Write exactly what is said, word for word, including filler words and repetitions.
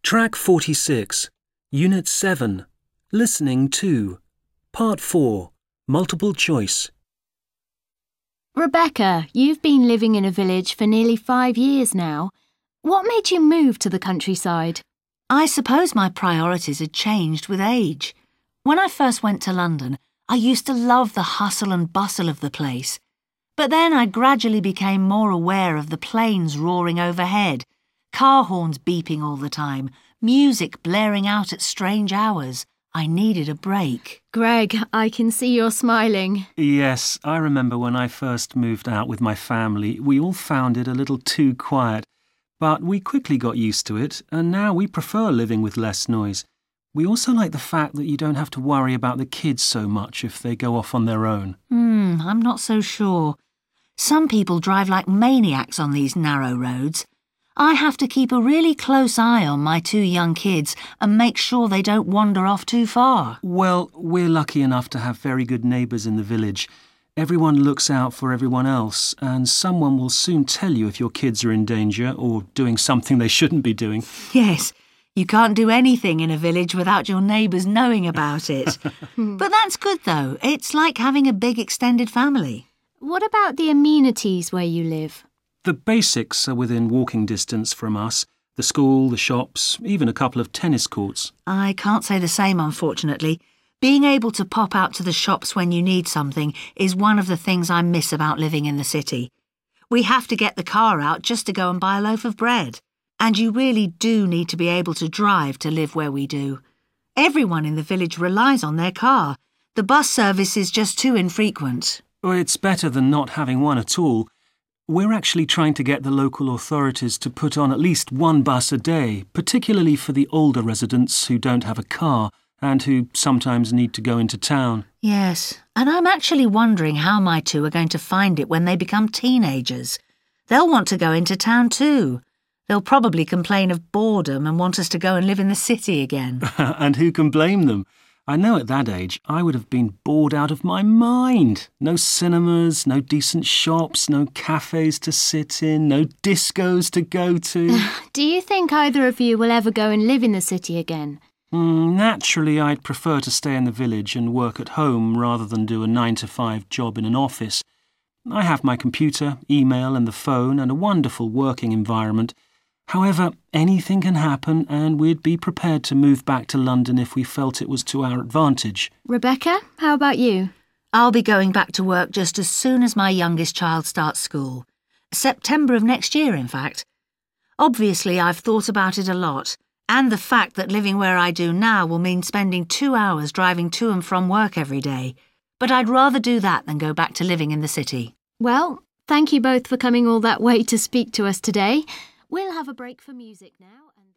Track forty-six, Unit seven, Listening two, Part four, Multiple Choice. Rebecca, you've been living in a village for nearly five years now. What made you move to the countryside? I suppose my priorities had changed with age. When I first went to London, I used to love the hustle and bustle of the place. But then I gradually became more aware of the planes roaring overhead, car horns beeping all the time, music blaring out at strange hours. I needed a break. Greg, I can see you're smiling. Yes, I remember when I first moved out with my family, we all found it a little too quiet. But we quickly got used to it, and now we prefer living with less noise. We also like the fact that you don't have to worry about the kids so much if they go off on their own. Hmm, I'm not so sure. Some people drive like maniacs on these narrow roads. I have to keep a really close eye on my two young kids and make sure they don't wander off too far. Well, we're lucky enough to have very good neighbours in the village. Everyone looks out for everyone else, and someone will soon tell you if your kids are in danger or doing something they shouldn't be doing. Yes, you can't do anything in a village without your neighbours knowing about it. But that's good, though. It's like having a big extended family. What about the amenities where you live? The basics are within walking distance from us. The school, the shops, even a couple of tennis courts. I can't say the same, unfortunately. Being able to pop out to the shops when you need something is one of the things I miss about living in the city. We have to get the car out just to go and buy a loaf of bread. And you really do need to be able to drive to live where we do. Everyone in the village relies on their car. The bus service is just too infrequent. Well, it's better than not having one at all. We're actually trying to get the local authorities to put on at least one bus a day, particularly for the older residents who don't have a car and who sometimes need to go into town. Yes, and I'm actually wondering how my two are going to find it when they become teenagers. They'll want to go into town too. They'll probably complain of boredom and want us to go and live in the city again. And who can blame them? I know at that age I would have been bored out of my mind. No cinemas, no decent shops, no cafes to sit in, no discos to go to. Do you think either of you will ever go and live in the city again? Mm, naturally, I'd prefer to stay in the village and work at home rather than do a nine to five job in an office. I have my computer, email and the phone and a wonderful working environment. However, anything can happen and we'd be prepared to move back to London if we felt it was to our advantage. Rebecca, how about you? I'll be going back to work just as soon as my youngest child starts school. September of next year, in fact. Obviously, I've thought about it a lot, and the fact that living where I do now will mean spending two hours driving to and from work every day. But I'd rather do that than go back to living in the city. Well, thank you both for coming all that way to speak to us today. We'll have a break for music now and